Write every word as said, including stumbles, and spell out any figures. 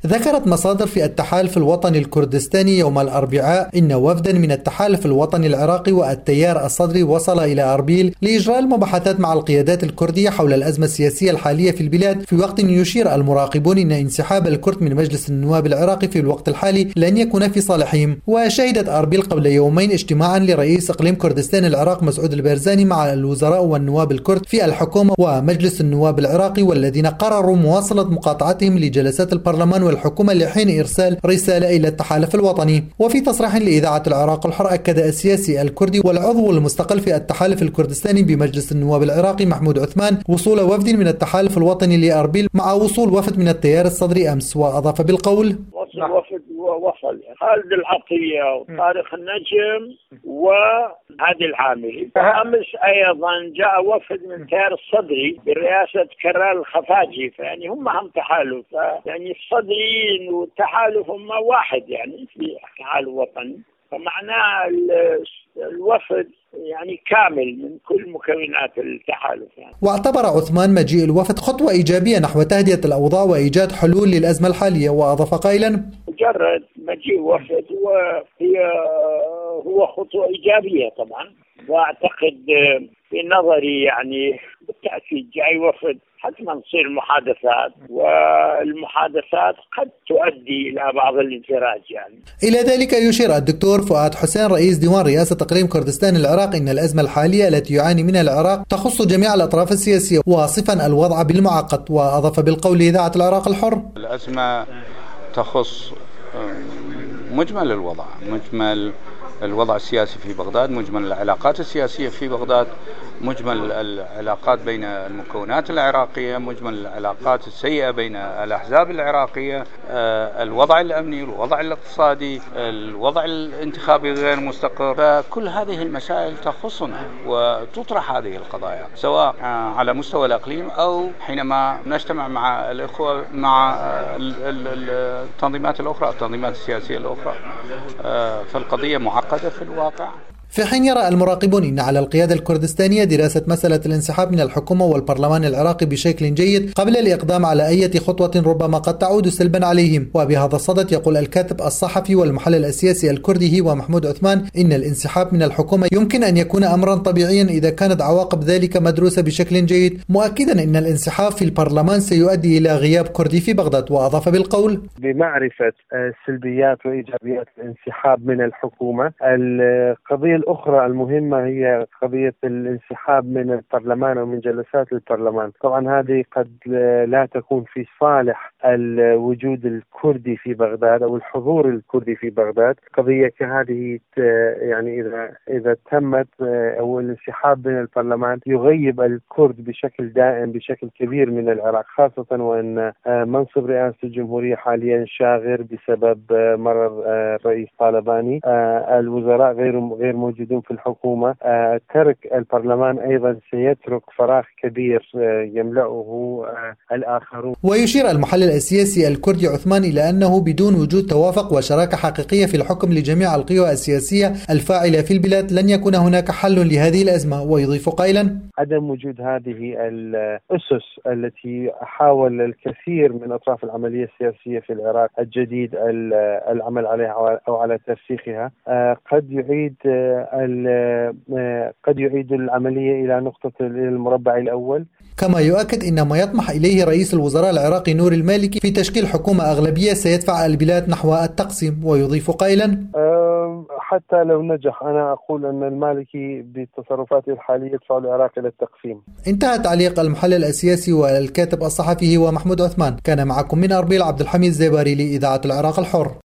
ذكرت مصادر في التحالف الوطني الكردستاني يوم الأربعاء إن وفدا من التحالف الوطني العراقي والتيار الصدري وصل إلى أربيل لإجراء المباحثات مع القيادات الكردية حول الأزمة السياسية الحالية في البلاد، في وقت يشير المراقبون إن انسحاب الكرد من مجلس النواب العراقي في الوقت الحالي لن يكون في صالحهم. وشهدت أربيل قبل يومين اجتماعا لرئيس إقليم كردستان العراق مسعود البارزاني مع الوزراء والنواب الكرد في الحكومة ومجلس النواب العراقي، والذين قرروا مواصلة مقاطعتهم لجلسات البرلمان الحكومة لحين إرسال رسالة إلى التحالف الوطني. وفي تصريح لإذاعة العراق الحر، أكد السياسي الكردي والعضو المستقل في التحالف الكردستاني بمجلس النواب العراقي محمود عثمان وصول وفد من التحالف الوطني لأربيل مع وصول وفد من التيار الصدري أمس، وأضاف بالقول: وفد وصل خالد العطية وطارق النجم وهادي العامري. أمس أيضا جاء وفد من التيار الصدري برئاسة كرال الخفاجي، فيعني هم هم تحالف، يعني الصدريين والتحالف هم واحد يعني في تحالف وطني، فمعناه الوفد يعني كامل من كل مكونات التحالف يعني. واعتبر عثمان مجيء الوفد خطوة إيجابية نحو تهدئة الأوضاع وإيجاد حلول للأزمة الحالية، وأضاف قائلا: مجرد مجيء وفد وهي هو خطوة إيجابية طبعا، وأعتقد في نظري يعني بالتأكيد جاي وفد حتما تصير محادثات، والمحادثات قد تؤدي إلى بعض الانفراج يعني. إلى ذلك يشير الدكتور فؤاد حسين رئيس ديوان رئاسة إقليم كردستان العراق إن الأزمة الحالية التي يعاني منها العراق تخص جميع الأطراف السياسية، واصفا الوضع بالمعقد، وأضاف بالقول لإذاعة العراق الحر: الأزمة تخص مجمل الوضع، مجمل الوضع السياسي في بغداد، مجمل العلاقات السياسية في بغداد، مجمل العلاقات بين المكونات العراقية، مجمل العلاقات السيئة بين الأحزاب العراقية، الوضع الأمني، الوضع الاقتصادي، الوضع الانتخابي غير مستقر. فكل هذه المسائل تخصنا وتطرح هذه القضايا سواء على مستوى الإقليم أو حينما نجتمع مع الإخوة مع التنظيمات الأخرى، التنظيمات السياسية الأخرى. فالقضية معقدة في الواقع. في حين يرى المراقبون أن على القيادة الكردستانية دراسة مسألة الانسحاب من الحكومة والبرلمان العراقي بشكل جيد قبل الإقدام على أي خطوة ربما قد تعود سلبا عليهم. وبهذا الصدد يقول الكاتب الصحفي والمحلل السياسي الكردي هو محمود عثمان إن الانسحاب من الحكومة يمكن أن يكون أمرا طبيعيا إذا كانت عواقب ذلك مدروسة بشكل جيد، مؤكدا أن الانسحاب في البرلمان سيؤدي إلى غياب كردي في بغداد. وأضاف بالقول: بمعرفة سلبيات وإيجابيات الانسحاب من الحكومة، القضية الأخرى المهمة هي قضية الانسحاب من البرلمان أو من جلسات البرلمان. طبعا هذه قد لا تكون في صالح الوجود الكردي في بغداد أو الحضور الكردي في بغداد. قضية كهذه يعني إذا إذا تمت أو الانسحاب من البرلمان يغيب الكرد بشكل دائم بشكل كبير من العراق، خاصة وأن منصب رئاسة الجمهورية حاليا شاغر بسبب مرض الرئيس طالباني. الوزراء غير غير موجودون في الحكومة. ترك البرلمان أيضا سيترك فراغ كبير يملأه الآخرون. ويشير المحلل السياسي الكردي عثمان إلى أنه بدون وجود توافق وشراكة حقيقية في الحكم لجميع القوى السياسية الفاعلة في البلاد لن يكون هناك حل لهذه الأزمة. ويضيف قائلا: عدم وجود هذه الأسس التي حاول الكثير من أطراف العملية السياسية في العراق الجديد العمل عليها أو على ترسيخها قد يعيد قد يعيد العملية إلى نقطة المربع الأول. كما يؤكد إن ما يطمح إليه رئيس الوزراء العراقي نور المالكي في تشكيل حكومة أغلبية سيدفع البلاد نحو التقسيم. ويضيف قائلا: حتى لو نجح أنا أقول أن المالكي بتصرفاته الحالية يدفع العراق إلى التقسيم. انتهى تعليق المحلل السياسي والكاتب الصحفي هو محمود عثمان. كان معكم من أربيل عبد الحميد الزيباري لإذاعة العراق الحر.